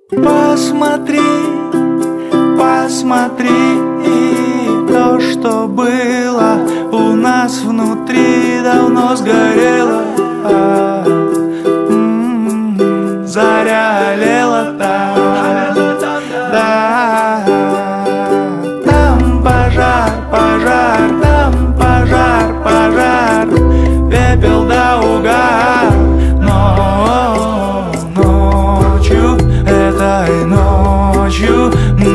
Посмотри, посмотри, то, что было у нас внутри, давно сгорело. Заря олела там, да. Там пожар, пожар, там пожар, пожар, пепел да угар. Но ночью, этой ночью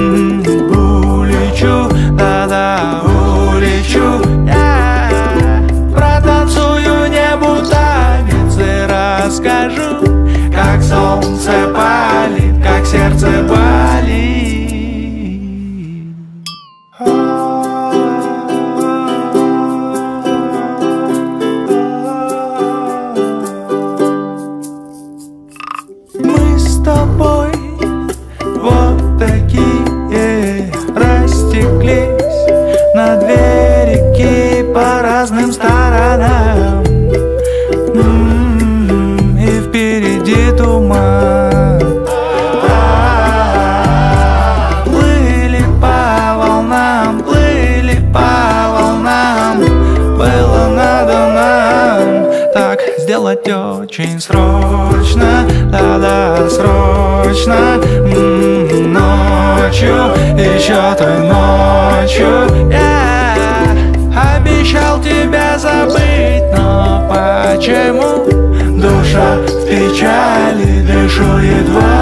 улечу, да-да, улечу. Я протанцую небу танец и расскажу, как солнце палит, как сердце болит. Мы с тобой вот такие растеклись на две реки по разным сторонам. И впереди туман. Плыли по волнам, плыли по волнам. Было надо нам так сделать очень срочно, да-да, срочно. Ночью, еще той ночью я обещал тебя забыть, но почему душа в печали, дышу едва.